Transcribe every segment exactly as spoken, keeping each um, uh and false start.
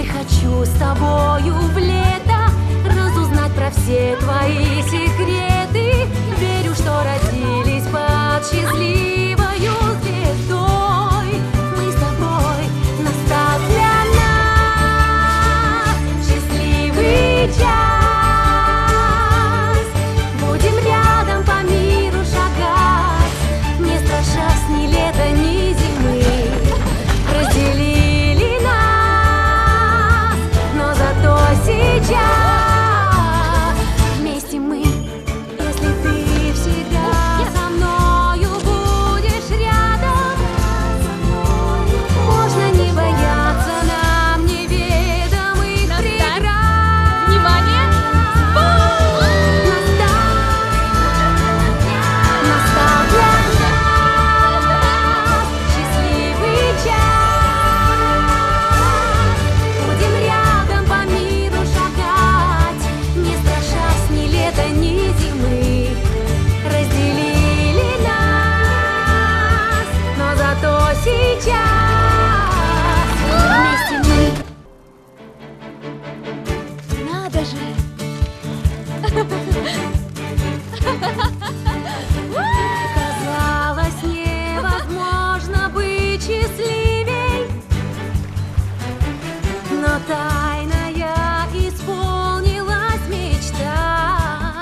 хочу с тобою в лето разузнать про все твои секреты. Верю, что родились под счастливою звездой. Мы с тобой, настал для нас счастливый час. Будем рядом по миру шагать, не страшась ни лета, ни зимы. Разделили нас, но зато сейчас вместе мы. Если ты всегда со мною будешь рядом, можно не бояться нам неведомых преград. Внимание! Настал, настал для нас счастливый час. Будем рядом по миру шагать, не страшась ни лета, ни зимы. Разделили нас, но зато сейчас вместе мы. Надо же! Казалось, невозможно быть счастливей, но тайная исполнилась мечта.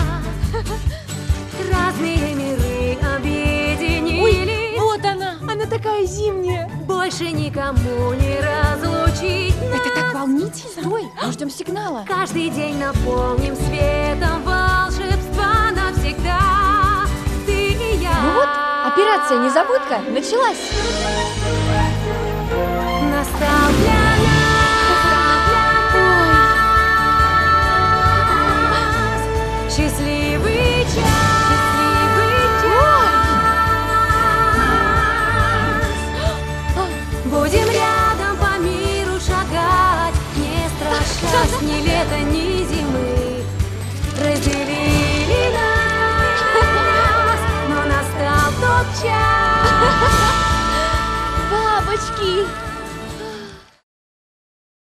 Разные миры объединились. Вот она! Она такая зимняя! Больше никому не разлучить нас. Это так волнительно! Стой! Мы ждем сигнала! Каждый день наполним светом волшебства навсегда. Ты и я. Ну вот, операция «Незабудка» началась! Настал для